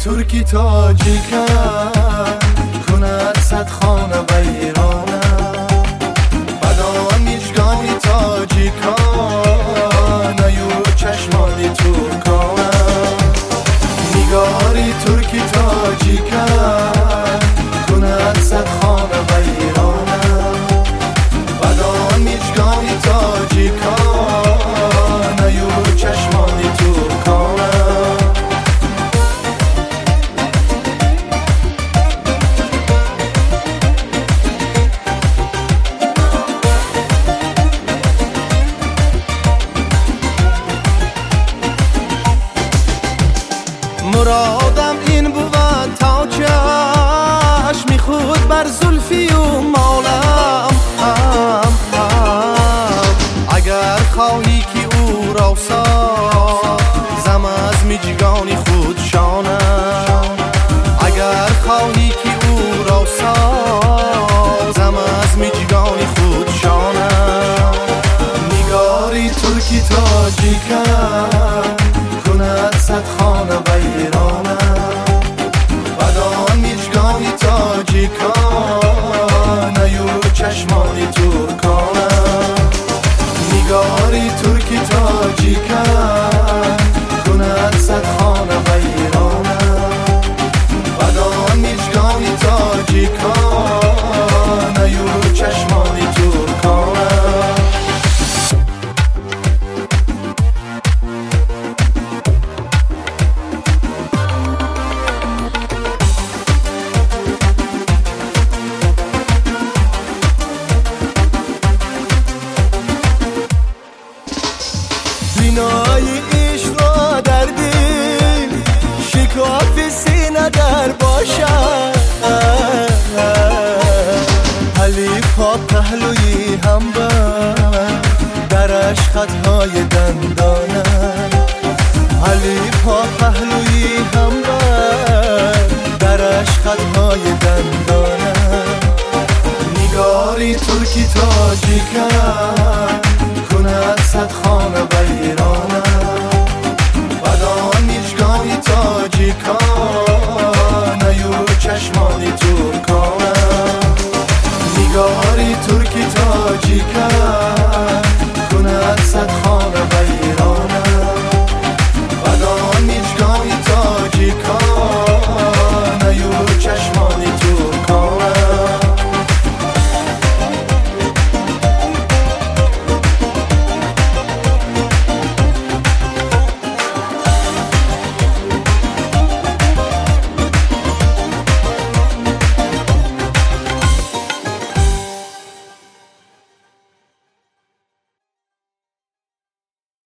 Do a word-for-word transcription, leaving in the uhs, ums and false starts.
ترکی تاجیکم کند صد خانه ویرانم بدان میشگانی تاجیکان ایو چشمانی ترکانم نگاری ترکی تاجیکم کند صد خانه ویرانم بدان میشگانی تاجیکان ایو چشمانی ترکانم مرادم این بود تا چشمی خود بر زلفی و مالم هم هم اگر خواهی که او را سازم از میجگانی خود شانم اگر خواهی که او را سازم از میجگانی خود شانم نگاری ترکی تاجیکم کند صد خانه ویرانم بدان میجگانی تاجیکان ایو چشمانی ترکانم نگاری ترکی تاجیکم کند صد خانه ویرانم بدان میجگانی تاجیکان ایو چشمانی ترکانم بینای عشق را در دل شکاف سینه در باشد حلیف ها پهلوی هم بر درش خطهای دندانم حلیف ها پهلوی هم بر درش خطهای دندانم نگاری ترکی تاجیکم کند صد خانه ویرانم بدان میجگانی تاجیکان ایو چشمانی ترکانم نگاری ترکی تاجیکم